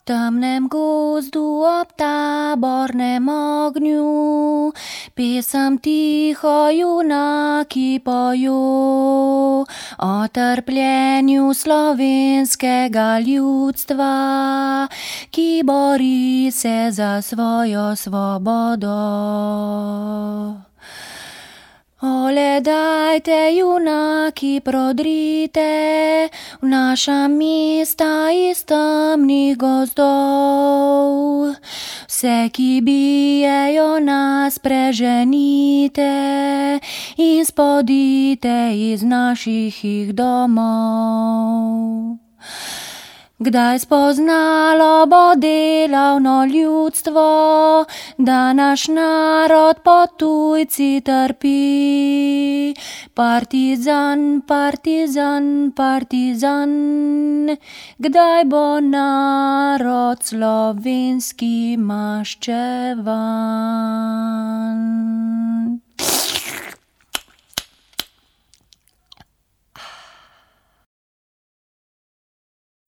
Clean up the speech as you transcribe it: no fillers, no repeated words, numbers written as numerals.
temnem gozdu ob tabornem ognju, pesem tiho junaki pojo o trpljenju slovenskega ljudstva, ki bori se za svojo svobodo. Ole, dajte, junaki, prodrite v naša mesta iz temnih gozdov. Vse, ki bijejo nas, preženite in spodite iz naših jih domov. Kdaj spoznalo bo delavno ljudstvo, da naš narod pod tujci trpi? Partizan, partizan, partizan, kdaj bo narod slovenski maščevan?